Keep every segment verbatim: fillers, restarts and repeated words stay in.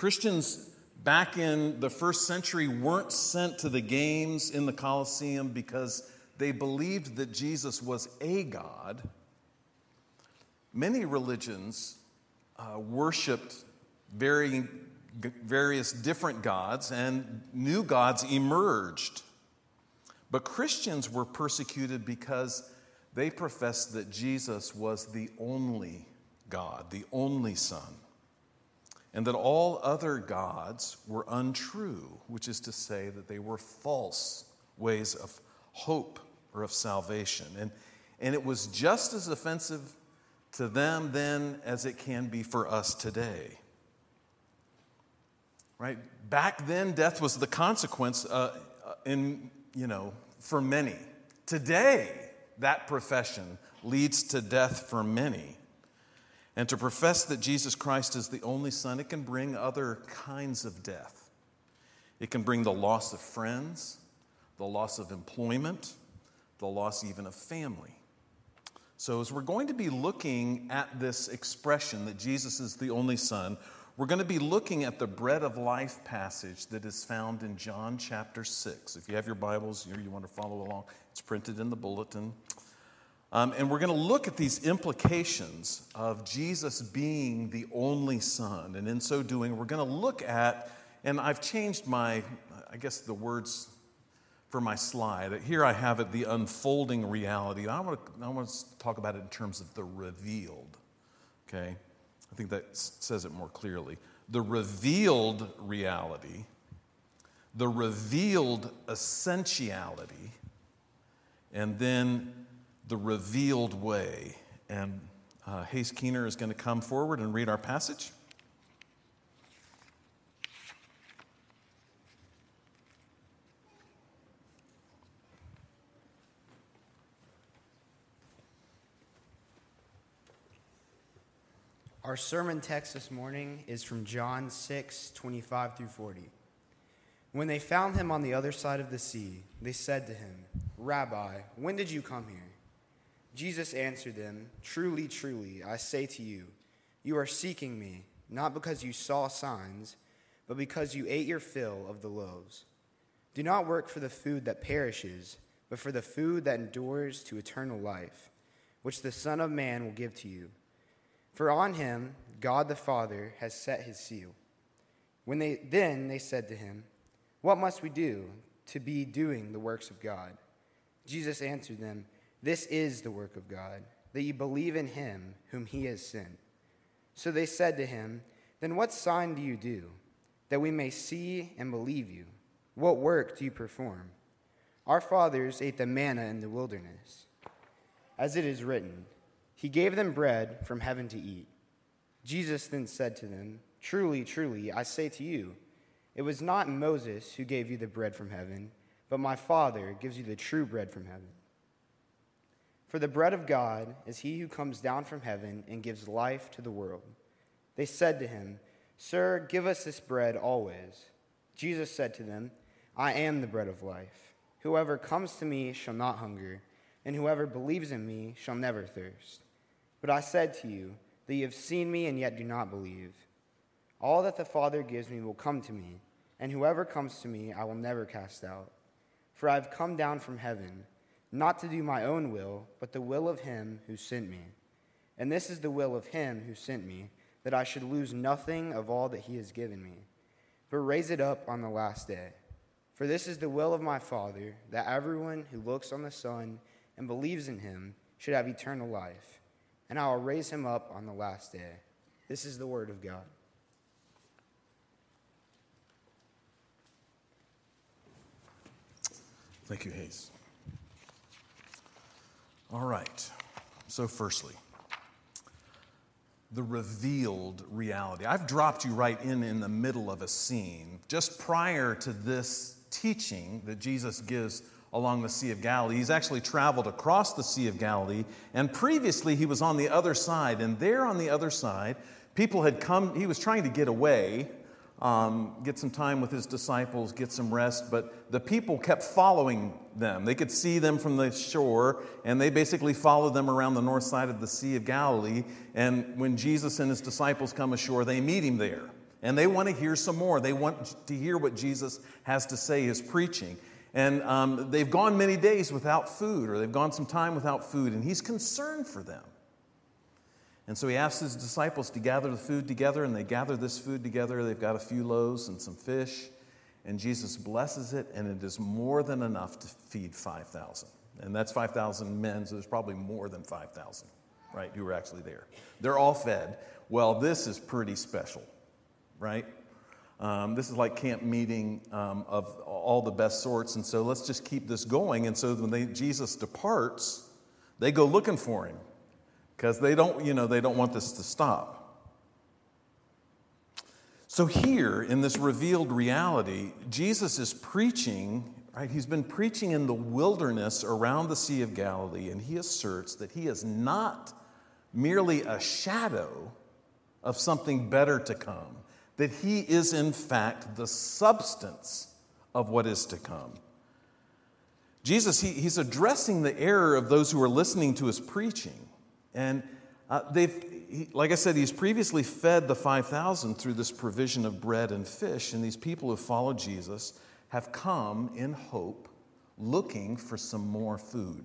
Christians back in the first century weren't sent to the games in the Colosseum because they believed that Jesus was a God. Many religions uh, worshipped varying, various different gods, and new gods emerged. But Christians were persecuted because they professed that Jesus was the only God, the only Son, and that all other gods were untrue, which is to say that they were false ways of hope or of salvation. And, and it was just as offensive to them then as it can be for us today. Right? Back then, death was the consequence uh, in, you know, for many. Today, that profession leads to death for many. And to profess that Jesus Christ is the only Son, it can bring other kinds of death. It can bring the loss of friends, the loss of employment, the loss even of family. So as we're going to be looking at this expression that Jesus is the only Son, we're going to be looking at the bread of life passage that is found in John chapter six. If you have your Bibles, you want to follow along, it's printed in the bulletin. Um, and we're going to look at these implications of Jesus being the only Son. And in so doing, we're going to look at, and I've changed my, I guess the words for my slide. Here I have it, the unfolding reality. I want to, I want to talk about it in terms of the revealed. Okay? I think that says it more clearly. The revealed reality, the revealed essentiality, and then the revealed way. And uh, Hayes Keener is going to come forward and read our passage. Our sermon text this morning is from John six, twenty-five through forty. When they found him on the other side of the sea, they said to him, "Rabbi, when did you come here?" Jesus answered them, "Truly, truly, I say to you, you are seeking me, not because you saw signs, but because you ate your fill of the loaves. Do not work for the food that perishes, but for the food that endures to eternal life, which the Son of Man will give to you. For on him God the Father has set his seal." When they then they said to him, "What must we do to be doing the works of God?" Jesus answered them, "This is the work of God, that you believe in him whom he has sent." So they said to him, "Then what sign do you do, that we may see and believe you? What work do you perform? Our fathers ate the manna in the wilderness. As it is written, he gave them bread from heaven to eat." Jesus then said to them, "Truly, truly, I say to you, it was not Moses who gave you the bread from heaven, but my Father gives you the true bread from heaven. For the bread of God is he who comes down from heaven and gives life to the world." They said to him, "Sir, give us this bread always." Jesus said to them, "I am the bread of life. Whoever comes to me shall not hunger, and whoever believes in me shall never thirst. But I said to you that you have seen me and yet do not believe. All that the Father gives me will come to me, and whoever comes to me I will never cast out. For I have come down from heaven, not to do my own will, but the will of him who sent me. And this is the will of him who sent me, that I should lose nothing of all that he has given me, but raise it up on the last day. For this is the will of my Father, that everyone who looks on the Son and believes in him should have eternal life, and I will raise him up on the last day." This is the word of God. Thank you, Hayes. All right. So firstly, the revealed reality. I've dropped you right in in the middle of a scene. Just prior to this teaching that Jesus gives along the Sea of Galilee, he's actually traveled across the Sea of Galilee, and previously he was on the other side, and there on the other side, people had come, he was trying to get away, um, get some time with his disciples, get some rest, but the people kept following them. They could see them from the shore, and they basically followed them around the north side of the Sea of Galilee, and when Jesus and his disciples come ashore, they meet him there. And they want to hear some more. They want to hear what Jesus has to say, his preaching. And um, they've gone many days without food, or they've gone some time without food, and he's concerned for them. And so he asks his disciples to gather the food together, and they gather this food together. They've got a few loaves and some fish, and Jesus blesses it, and it is more than enough to feed five thousand. And that's five thousand men, so there's probably more than five thousand, right, who were actually there. They're all fed. Well, this is pretty special, right? Um, this is like camp meeting um, of all the best sorts, and so let's just keep this going. And so when they, Jesus departs, they go looking for him because they don't, you know, they don't want this to stop. So here in this revealed reality, Jesus is preaching, right? He's been preaching in the wilderness around the Sea of Galilee, and he asserts that he is not merely a shadow of something better to come, that he is in fact the substance of what is to come. Jesus, he, he's addressing the error of those who are listening to his preaching. And uh, they've, he, like I said, he's previously fed the five thousand through this provision of bread and fish. And these people who follow Jesus have come in hope, looking for some more food.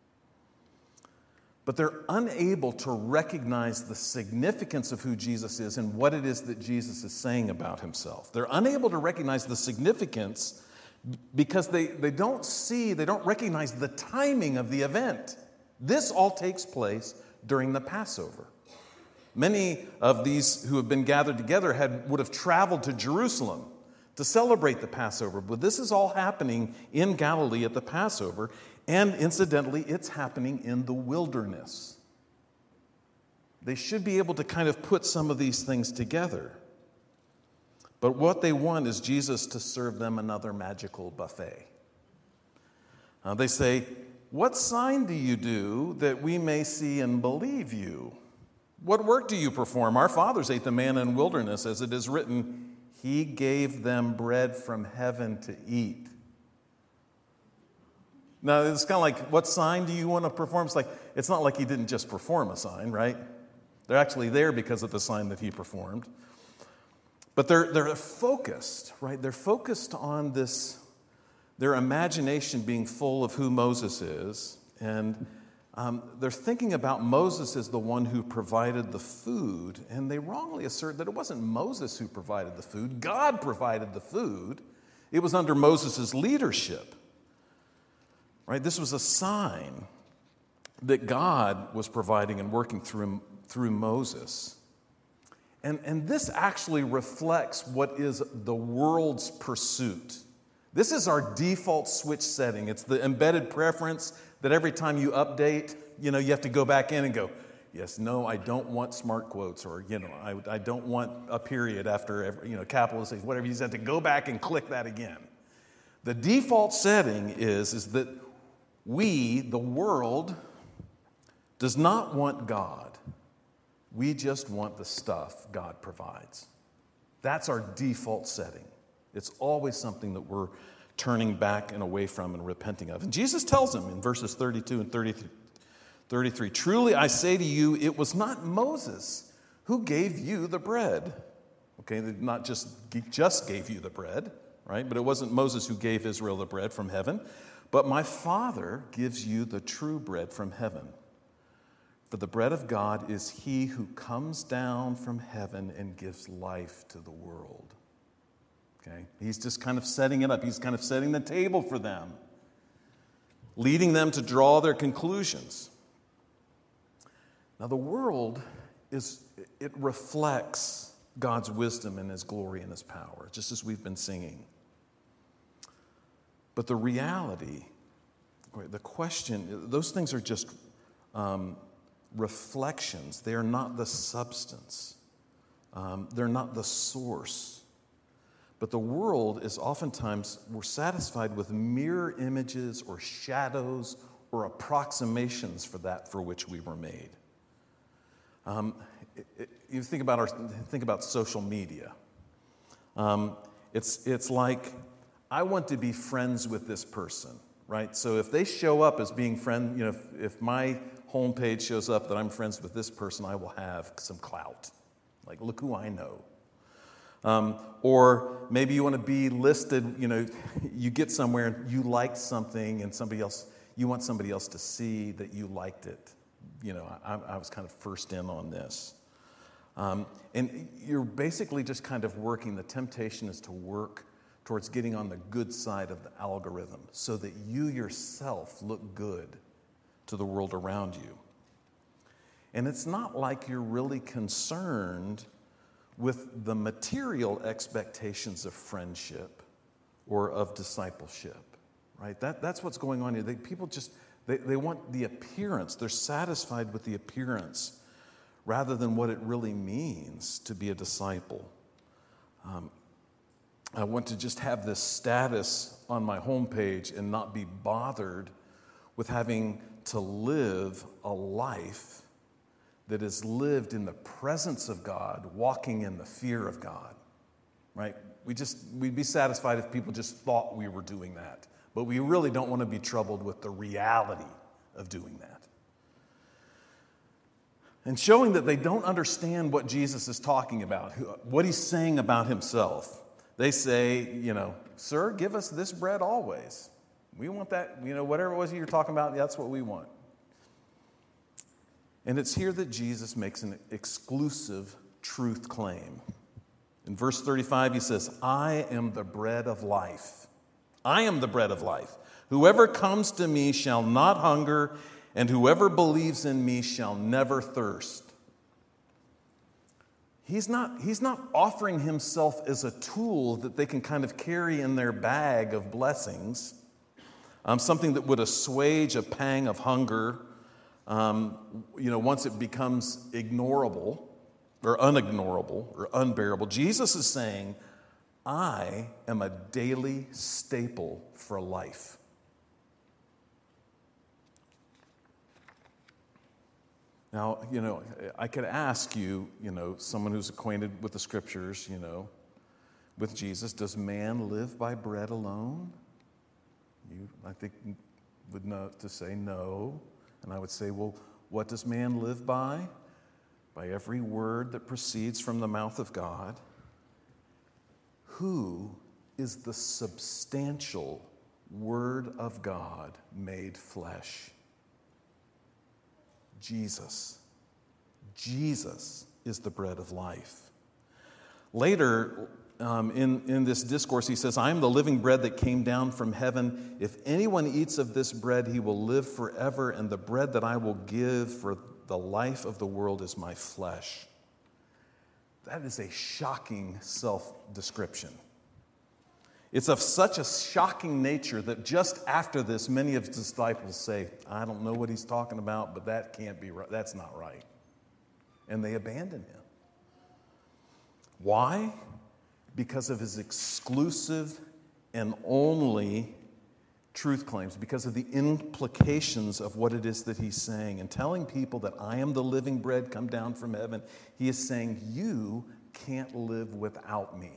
But they're unable to recognize the significance of who Jesus is and what it is that Jesus is saying about himself. They're unable to recognize the significance because they, they don't see, they don't recognize the timing of the event. This all takes place during the Passover. Many of these who have been gathered together had, would have traveled to Jerusalem to celebrate the Passover, but this is all happening in Galilee at the Passover. And incidentally, it's happening in the wilderness. They should be able to kind of put some of these things together. But what they want is Jesus to serve them another magical buffet. Uh, they say, "What sign do you do that we may see and believe you? What work do you perform? Our fathers ate the manna in the wilderness, as it is written, he gave them bread from heaven to eat." Now, it's kind of like, what sign do you want to perform? It's like, it's not like he didn't just perform a sign, right? They're actually there because of the sign that he performed. But they're, they're focused, right? They're focused on this, their imagination being full of who Moses is. And um, they're thinking about Moses as the one who provided the food. And they wrongly assert that it wasn't Moses who provided the food. God provided the food. It was under Moses' leadership. Right? This was a sign that God was providing and working through, through Moses. And, and this actually reflects what is the world's pursuit. This is our default switch setting. It's the embedded preference that every time you update, you know, you have to go back in and go, yes, no, I don't want smart quotes, or, you know, I, I don't want a period after, every, you know, capitalization, whatever. You just have to go back and click that again. The default setting is, is that we, the world, does not want God. We just want the stuff God provides. That's our default setting. It's always something that we're turning back and away from and repenting of. And Jesus tells them in verses thirty-two and thirty-three, "Truly I say to you, it was not Moses who gave you the bread." Okay, not just, just gave you the bread, right? But it wasn't Moses who gave Israel the bread from heaven. "But my Father gives you the true bread from heaven. For the bread of God is he who comes down from heaven and gives life to the world." Okay? He's just kind of setting it up. He's kind of setting the table for them, leading them to draw their conclusions. Now, the world is, it reflects God's wisdom and his glory and his power, just as we've been singing. But the reality, the question, those things are just um, reflections. They are not the substance. Um, they're not the source. But the world is oftentimes, we're satisfied with mirror images or shadows or approximations for that for which we were made. Um, it, it, you think about our, think about social media. Um, it's it's like, I want to be friends with this person, right? So if they show up as being friend, you know, if, if my homepage shows up that I'm friends with this person, I will have some clout. Like, look who I know. Um, or maybe you want to be listed, you know, you get somewhere and you liked something and somebody else, you want somebody else to see that you liked it. You know, I, I was kind of first in on this. Um, and you're basically just kind of working, the temptation is to work towards getting on the good side of the algorithm so that you yourself look good to the world around you. And it's not like you're really concerned with the material expectations of friendship or of discipleship, right? That, that's what's going on here. They, people just, they, they want the appearance. They're satisfied with the appearance rather than what it really means to be a disciple. Um, I want to just have this status on my homepage and not be bothered with having to live a life that is lived in the presence of God, walking in the fear of God, right? We just, we'd be satisfied if people just thought we were doing that. But we really don't want to be troubled with the reality of doing that. And showing that they don't understand what Jesus is talking about, what he's saying about himself. They say, you know, sir, give us this bread always. We want that, you know, whatever it was you're talking about, that's what we want. And it's here that Jesus makes an exclusive truth claim. In verse thirty-five, he says, I am the bread of life. I am the bread of life. Whoever comes to me shall not hunger, and whoever believes in me shall never thirst. He's not, he's not offering himself as a tool that they can kind of carry in their bag of blessings, um, something that would assuage a pang of hunger, um, you know, once it becomes ignorable or unignorable or unbearable. Jesus is saying, I am a daily staple for life. Now, you know, I could ask you, you know, someone who's acquainted with the scriptures, you know, with Jesus, does man live by bread alone? You, I think, would know to say no. And I would say, well, what does man live by? By every word that proceeds from the mouth of God. Who is the substantial Word of God made flesh? Jesus. Jesus is the bread of life. Later, um, in, in this discourse, he says, I am the living bread that came down from heaven. If anyone eats of this bread, he will live forever, and the bread that I will give for the life of the world is my flesh. That is a shocking self-description. It's of such a shocking nature that just after this, many of his disciples say, I don't know what he's talking about, but that can't be right. That's not right. And they abandon him. Why? Because of his exclusive and only truth claims, because of the implications of what it is that he's saying. And telling people that I am the living bread come down from heaven, he is saying, you can't live without me.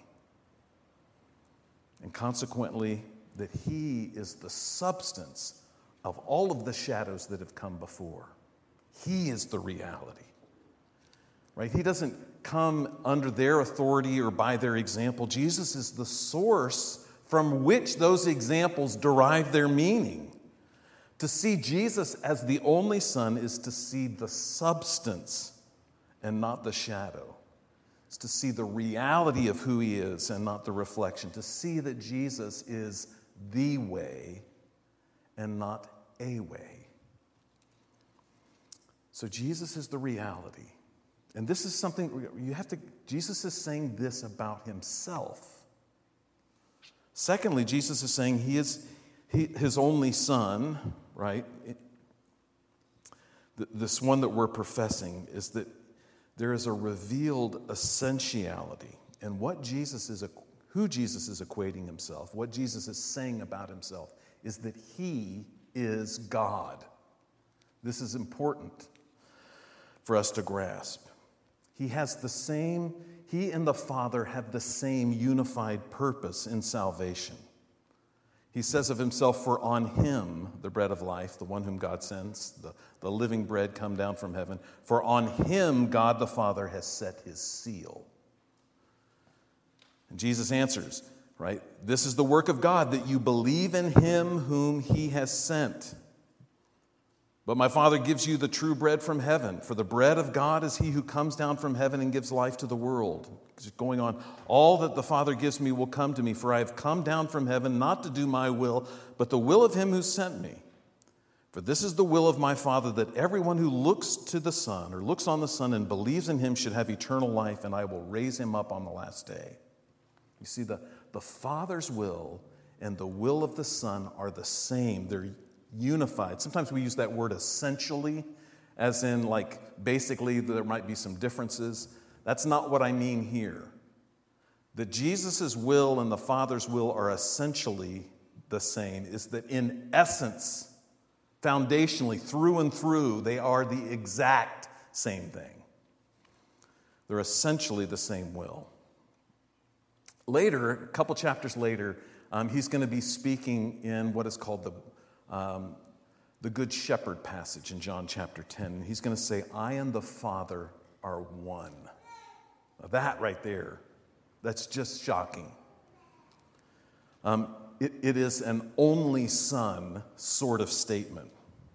And consequently, that he is the substance of all of the shadows that have come before. He is the reality. Right? He doesn't come under their authority or by their example. Jesus is the source from which those examples derive their meaning. To see Jesus as the only Son is to see the substance and not the shadow. It's to see the reality of who he is and not the reflection. To see that Jesus is the way and not a way. So Jesus is the reality. And this is something you have to, Jesus is saying this about himself. Secondly, Jesus is saying he is he, his only Son, right? It, this one that we're professing is that there is a revealed essentiality. And what Jesus is, who Jesus is equating himself, what Jesus is saying about himself, is that he is God. This is important for us to grasp. He has the same, he and the Father have the same unified purpose in salvation. He says of himself, for on him, the bread of life, the one whom God sends, the, the living bread come down from heaven, for on him God the Father has set his seal. And Jesus answers, right? This is the work of God, that you believe in him whom he has sent. But my Father gives you the true bread from heaven, for the bread of God is he who comes down from heaven and gives life to the world. It's going on. All that the Father gives me will come to me, for I have come down from heaven not to do my will, but the will of him who sent me. For this is the will of my Father, that everyone who looks to the Son, or looks on the Son and believes in him, should have eternal life, and I will raise him up on the last day. You see, the, the Father's will and the will of the Son are the same. They're unified. Sometimes we use that word essentially, as in like basically there might be some differences. That's not what I mean here. That Jesus' will and the Father's will are essentially the same, is that in essence, foundationally, through and through, they are the exact same thing. They're essentially the same will. Later, a couple chapters later, um, he's going to be speaking in what is called the Um, the Good Shepherd passage in John chapter ten. He's going to say, I and the Father are one. Now that right there, that's just shocking. Um, it, it is an only son sort of statement.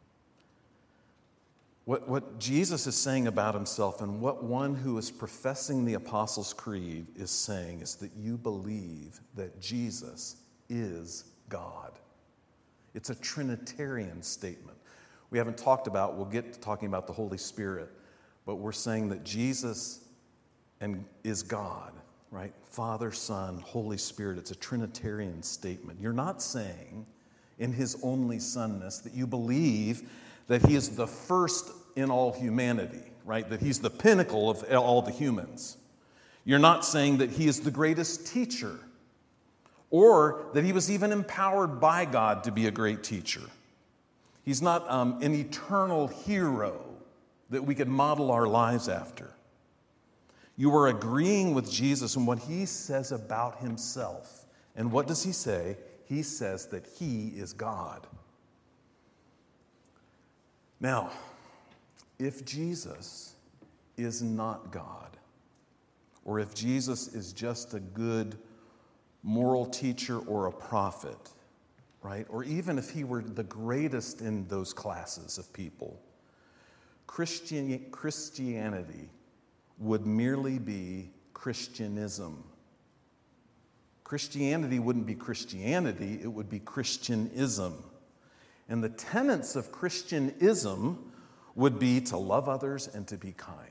What, what Jesus is saying about himself, and what one who is professing the Apostles' Creed is saying, is that you believe that Jesus is God. It's a Trinitarian statement. We haven't talked about, we'll get to talking about the Holy Spirit, but we're saying that Jesus and is God, right? Father, Son, Holy Spirit. It's a Trinitarian statement. You're not saying in his only sonness that you believe that he is the first in all humanity, right? That he's the pinnacle of all the humans. You're not saying that he is the greatest teacher, or that he was even empowered by God to be a great teacher. He's not um, an eternal hero that we could model our lives after. You are agreeing with Jesus in what he says about himself. And what does he say? He says that he is God. Now, if Jesus is not God, or if Jesus is just a good moral teacher or a prophet, right? Or even if he were the greatest in those classes of people, Christian, Christianity would merely be Christianism. Christianity wouldn't be Christianity, it would be Christianism. And the tenets of Christianism would be to love others and to be kind.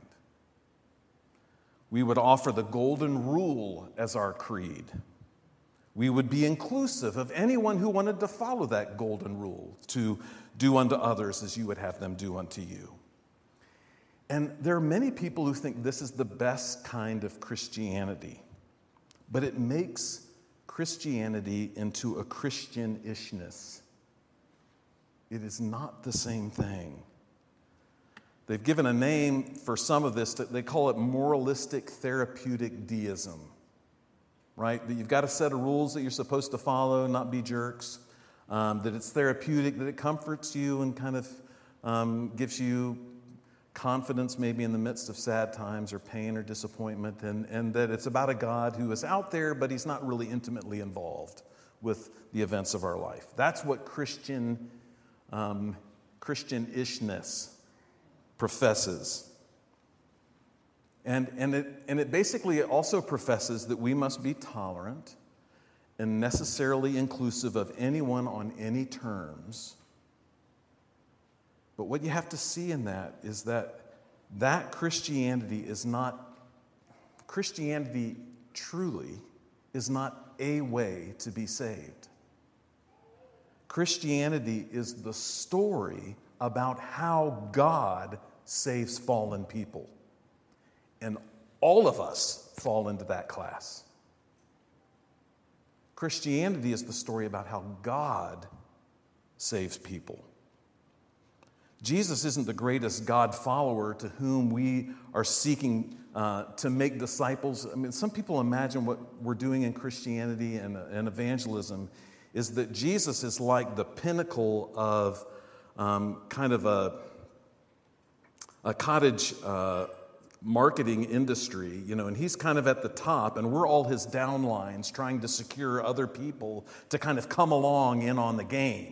We would offer the golden rule as our creed. We would be inclusive of anyone who wanted to follow that golden rule, to do unto others as you would have them do unto you. And there are many people who think this is the best kind of Christianity, but it makes Christianity into a Christian-ishness. It is not the same thing. They've given a name for some of this. They call it moralistic therapeutic deism. Right? That you've got a set of rules that you're supposed to follow, not be jerks. Um, that it's therapeutic, that it comforts you and kind of um, gives you confidence maybe in the midst of sad times or pain or disappointment. And, and that it's about a God who is out there, but he's not really intimately involved with the events of our life. That's what Christian, um, Christian-ishness professes. And, and, it, and it basically also professes that we must be tolerant and necessarily inclusive of anyone on any terms. But what you have to see in that is that that Christianity is not, Christianity truly is not a way to be saved. Christianity is the story about how God saves fallen people. And all of us fall into that class. Christianity is the story about how God saves people. Jesus isn't the greatest God follower to whom we are seeking uh, to make disciples. I mean, some people imagine what we're doing in Christianity and, and evangelism is that Jesus is like the pinnacle of um, kind of a, a cottage uh, marketing industry, you know, and he's kind of at the top, and we're all his downlines trying to secure other people to kind of come along in on the game.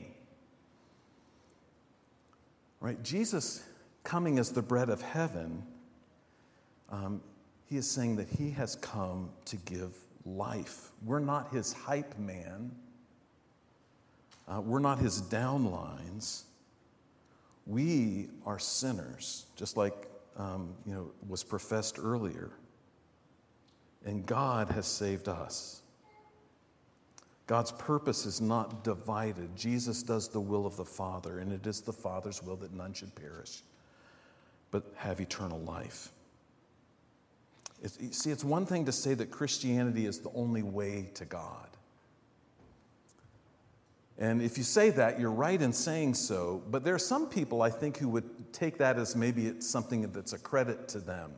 Right? Jesus coming as the bread of heaven, um, he is saying that he has come to give life. We're not his hype man. Uh, we're not his downlines. We are sinners, just like um, you know was professed earlier. And God has saved us. God's purpose is not divided. Jesus does the will of the Father, and it is the Father's will that none should perish, but have eternal life. It's, you see, it's one thing to say that Christianity is the only way to God. And if you say that, you're right in saying so, but there are some people, I think, who would take that as maybe it's something that's a credit to them.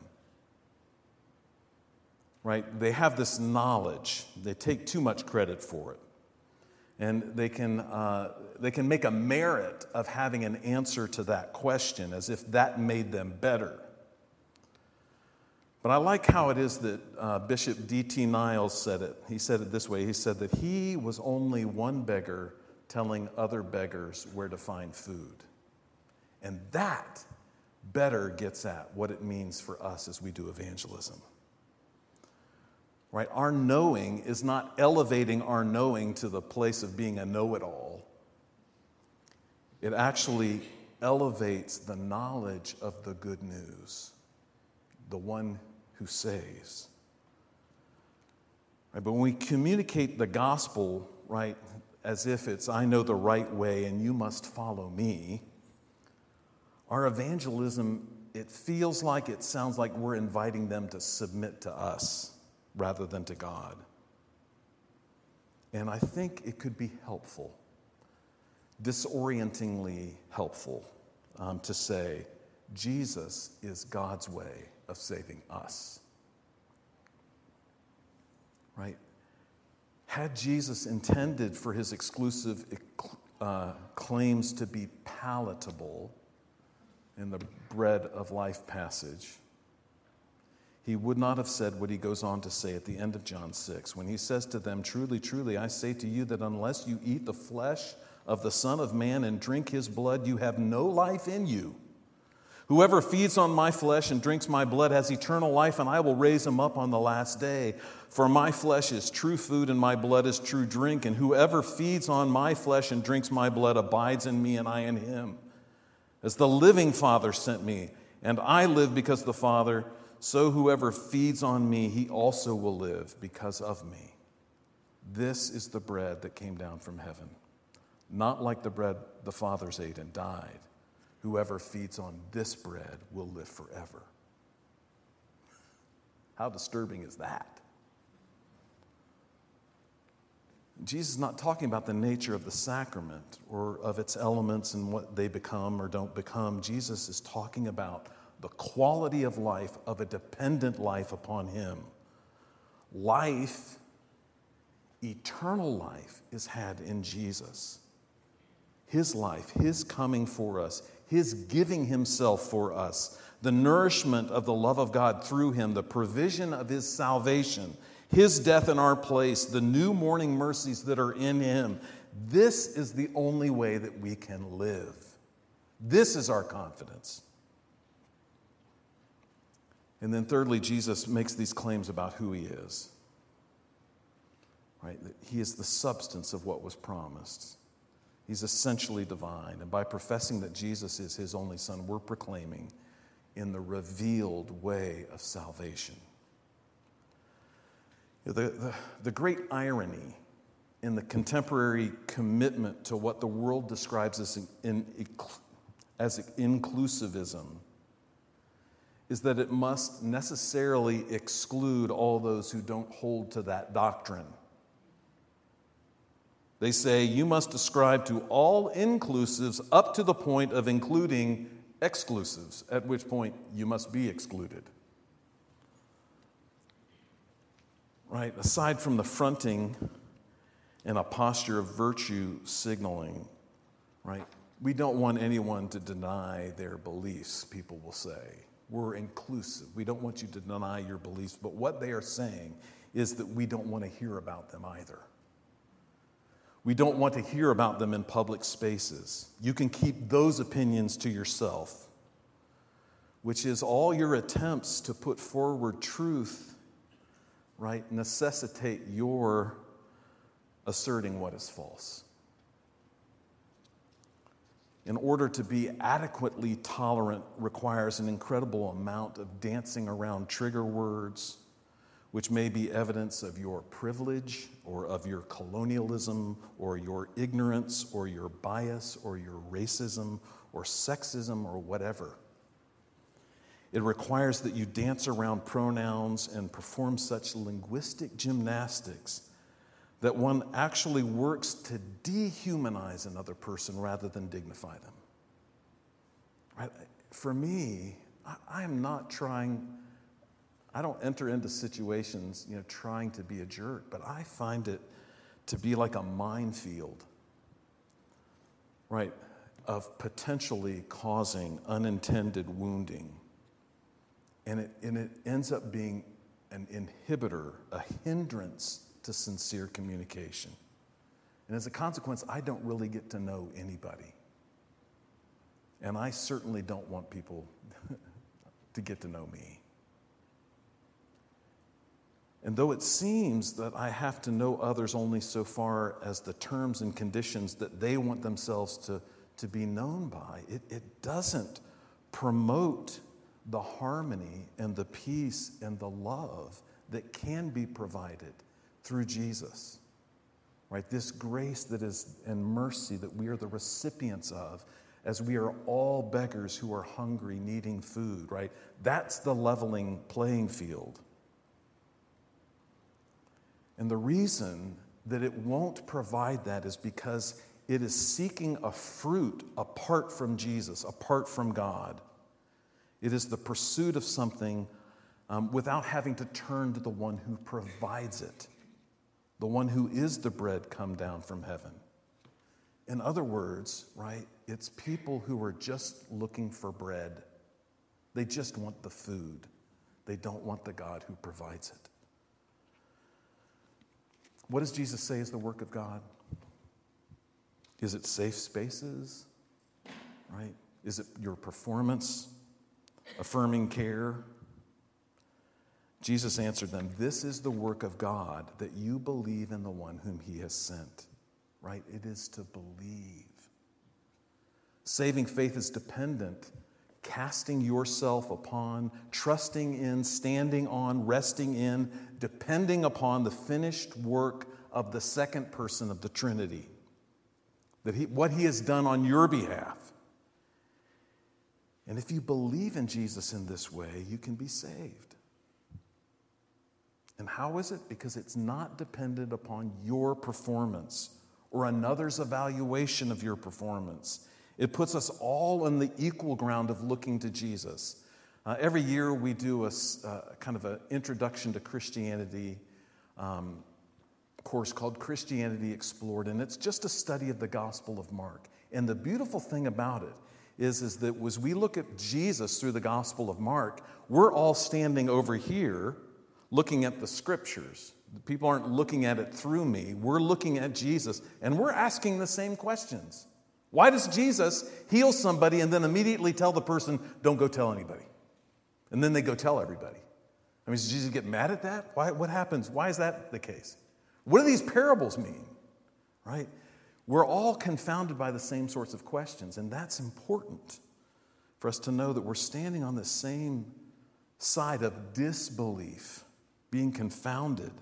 Right? They have this knowledge. They take too much credit for it. And they can, uh, they can make a merit of having an answer to that question as if that made them better. But I like how it is that uh, Bishop D T Niles said it. He said it this way. He said that he was only one beggar telling other beggars where to find food. And that better gets at what it means for us as we do evangelism. Right? Our knowing is not elevating our knowing to the place of being a know-it-all. It actually elevates the knowledge of the good news, the one who saves. Right? But when we communicate the gospel, right, as if it's, I know the right way and you must follow me, our evangelism, it feels like, it sounds like we're inviting them to submit to us rather than to God. And I think it could be helpful, disorientingly helpful, um, to say, Jesus is God's way of saving us. Right? Had Jesus intended for his exclusive uh, claims to be palatable in the bread of life passage, he would not have said what he goes on to say at the end of John six, when he says to them, truly, truly, I say to you that unless you eat the flesh of the Son of Man and drink his blood, you have no life in you. Whoever feeds on my flesh and drinks my blood has eternal life, and I will raise him up on the last day. For my flesh is true food, and my blood is true drink. And whoever feeds on my flesh and drinks my blood abides in me, and I in him. As the living Father sent me, and I live because the Father, so whoever feeds on me, he also will live because of me. This is the bread that came down from heaven, not like the bread the fathers ate and died. Whoever feeds on this bread will live forever. How disturbing is that? Jesus is not talking about the nature of the sacrament or of its elements and what they become or don't become. Jesus is talking about the quality of life, of a dependent life upon him. Life, eternal life, is had in Jesus. His life, his coming for us, his giving himself for us, the nourishment of the love of God through him, the provision of his salvation, his death in our place, the new morning mercies that are in him. This is the only way that we can live. This is our confidence. And then thirdly, Jesus makes these claims about who he is. Right? That he is the substance of what was promised. He's essentially divine. And by professing that Jesus is his only Son, we're proclaiming in the revealed way of salvation. The, the, the great irony in the contemporary commitment to what the world describes as, in, as inclusivism is that it must necessarily exclude all those who don't hold to that doctrine. They say you must ascribe to all inclusives up to the point of including exclusives, at which point you must be excluded. Right? Aside from the fronting and a posture of virtue signaling, right? We don't want anyone to deny their beliefs, people will say. We're inclusive. We don't want you to deny your beliefs. But what they are saying is that we don't want to hear about them either. We don't want to hear about them in public spaces. You can keep those opinions to yourself, which is all your attempts to put forward truth, right, necessitate your asserting what is false. In order to be adequately tolerant requires an incredible amount of dancing around trigger words, which may be evidence of your privilege or of your colonialism or your ignorance or your bias or your racism or sexism or whatever. It requires that you dance around pronouns and perform such linguistic gymnastics that one actually works to dehumanize another person rather than dignify them. Right? For me, I, I am not trying, I don't enter into situations, you know, trying to be a jerk, but I find it to be like a minefield, right, of potentially causing unintended wounding. And it, and it ends up being an inhibitor, a hindrance to sincere communication. And as a consequence, I don't really get to know anybody. And I certainly don't want people to get to know me. And though it seems that I have to know others only so far as the terms and conditions that they want themselves to, to be known by, it, it doesn't promote the harmony and the peace and the love that can be provided through Jesus, right? This grace that is and mercy that we are the recipients of as we are all beggars who are hungry, needing food, right? That's the leveling playing field. And the reason that it won't provide that is because it is seeking a fruit apart from Jesus, apart from God. It is the pursuit of something um, without having to turn to the one who provides it, the one who is the bread come down from heaven. In other words, right, it's people who are just looking for bread. They just want the food. They don't want the God who provides it. What does Jesus say is the work of God? Is it safe spaces, right? Is it your performance, affirming care? Jesus answered them, this is the work of God, that you believe in the one whom he has sent, right? It is to believe. Saving faith is dependent, casting yourself upon, trusting in, standing on, resting in, depending upon the finished work of the second person of the Trinity, that he, what he has done on your behalf. And if you believe in Jesus in this way, you can be saved. And how is it? Because it's not dependent upon your performance or another's evaluation of your performance. It puts us all on the equal ground of looking to Jesus. Uh, every year we do a uh, kind of an introduction to Christianity um, course called Christianity Explored, and it's just a study of the Gospel of Mark. And the beautiful thing about it is, is that as we look at Jesus through the Gospel of Mark, we're all standing over here looking at the Scriptures. People aren't looking at it through me. We're looking at Jesus, and we're asking the same questions. Why does Jesus heal somebody and then immediately tell the person, don't go tell anybody? And then they go tell everybody. I mean, does Jesus get mad at that? Why, what happens? Why is that the case? What do these parables mean? Right? We're all confounded by the same sorts of questions, and that's important for us to know that we're standing on the same side of disbelief, being confounded.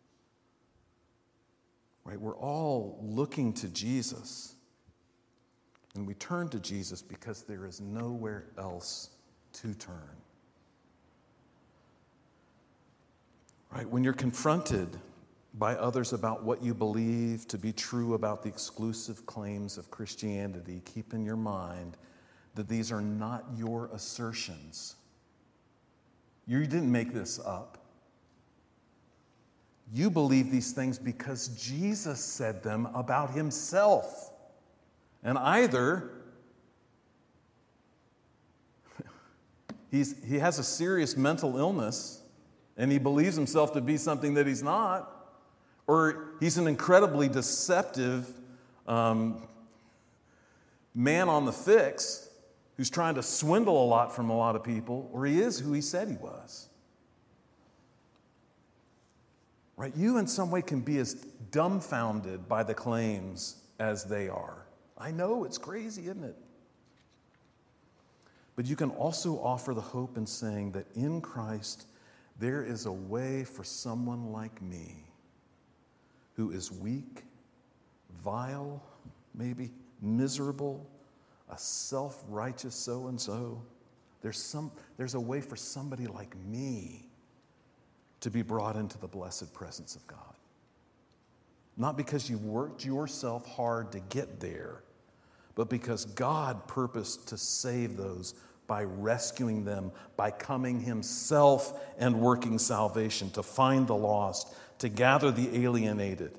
Right? We're all looking to Jesus. And we turn to Jesus because there is nowhere else to turn. Right? When you're confronted by others about what you believe to be true about the exclusive claims of Christianity, keep in your mind that these are not your assertions. You didn't make this up. You believe these things because Jesus said them about himself. And either he's, he has a serious mental illness and he believes himself to be something that he's not, or he's an incredibly deceptive um, man on the fix who's trying to swindle a lot from a lot of people, or he is who he said he was. Right? You in some way can be as dumbfounded by the claims as they are. I know it's crazy, isn't it? But you can also offer the hope in saying that in Christ there is a way for someone like me who is weak, vile, maybe miserable, a self-righteous so-and-so. There's some, there's a way for somebody like me to be brought into the blessed presence of God. Not because you've worked yourself hard to get there, but because God purposed to save those by rescuing them, by coming himself and working salvation, to find the lost, to gather the alienated.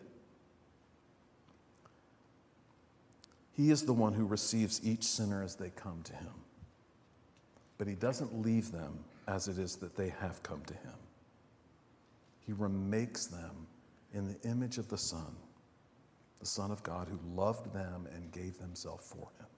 He is the one who receives each sinner as they come to him. But he doesn't leave them as it is that they have come to him. He remakes them in the image of the Son, the Son of God who loved them and gave himself for him.